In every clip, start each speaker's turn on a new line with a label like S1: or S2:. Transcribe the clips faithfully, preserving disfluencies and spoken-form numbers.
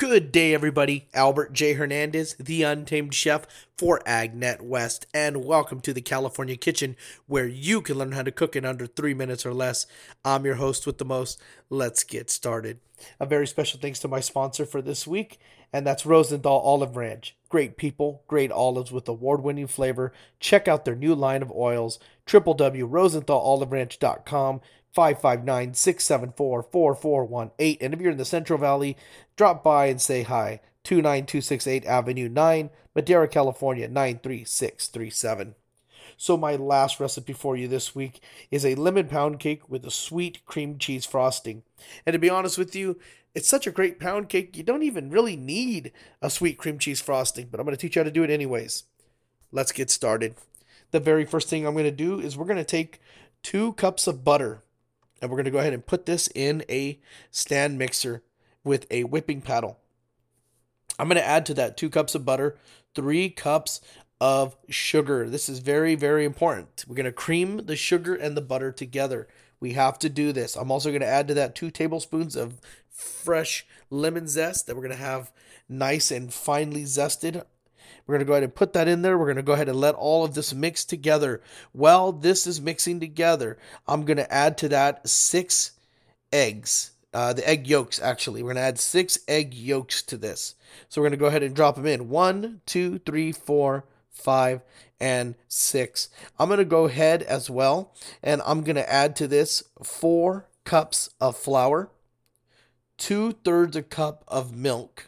S1: Good day, everybody. Albert J. Hernandez, the Untamed Chef for AgNet West, and welcome to the California Kitchen, where you can learn how to cook in under three minutes or less. I'm your host with the most. Let's get started. A very special thanks to my sponsor for this week, and that's Rosenthal Olive Ranch. Great people, great olives with award-winning flavor. Check out their new line of oils, w w w dot rosenthal olive ranch dot com. five five nine, six seven four, four four one eight. And if you're in the Central Valley, drop by and say hi. two nine two six eight Avenue nine, Madera, California, nine three six three seven. So my last recipe for you this week is a lemon pound cake with a sweet cream cheese frosting. And to be honest with you, it's such a great pound cake, you don't even really need a sweet cream cheese frosting, but I'm going to teach you how to do it anyways. Let's get started. The very first thing I'm going to do is we're going to take two cups of butter. And we're going to go ahead and put this in a stand mixer with a whipping paddle. I'm going to add to that two cups of butter, three cups of sugar. This is very, very important. We're going to cream the sugar and the butter together. We have to do this. I'm also going to add to that two tablespoons of fresh lemon zest that we're going to have nice and finely zested. We're going to go ahead and put that in there. We're going to go ahead and let all of this mix together. While this is mixing together, I'm going to add to that six eggs. Uh, the egg yolks, actually. We're going to add six egg yolks to this. So we're going to go ahead and drop them in. One, two, three, four, five, and six. I'm going to go ahead as well, and I'm going to add to this four cups of flour, two-thirds a cup of milk,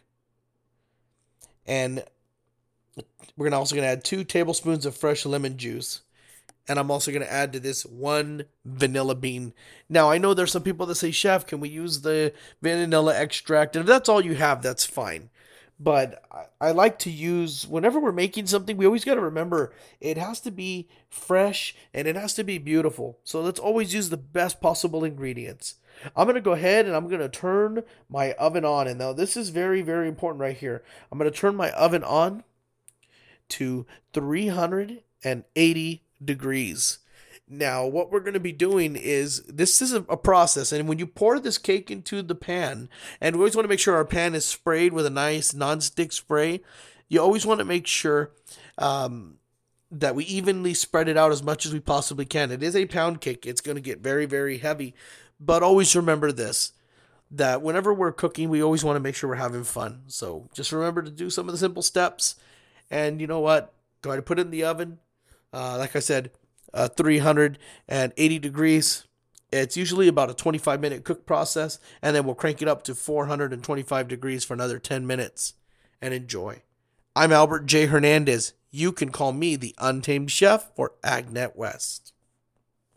S1: and we're gonna also going to add two tablespoons of fresh lemon juice. And I'm also going to add to this one vanilla bean. Now, I know there's some people that say, Chef, can we use the vanilla extract? And if that's all you have, that's fine. But I, I like to use, whenever we're making something, we always got to remember it has to be fresh and it has to be beautiful. So let's always use the best possible ingredients. I'm going to go ahead and I'm going to turn my oven on. And now this is very, very important right here. I'm going to turn my oven on to three hundred eighty degrees. Now, what we're going to be doing is, this is a, a process, and when you pour this cake into the pan, and we always want to make sure our pan is sprayed with a nice non-stick spray, you always want to make sure um, that we evenly spread it out as much as we possibly can. It is a pound cake. It's going to get very, very heavy, but always remember this, that whenever we're cooking, we always want to make sure we're having fun. So just remember to do some of the simple steps. And you know what? Go ahead and put it in the oven. Uh, like I said, uh, three hundred eighty degrees. It's usually about a twenty-five minute cook process. And then we'll crank it up to four hundred twenty-five degrees for another ten minutes. And enjoy. I'm Albert J. Hernandez. You can call me the Untamed Chef for AgNet West.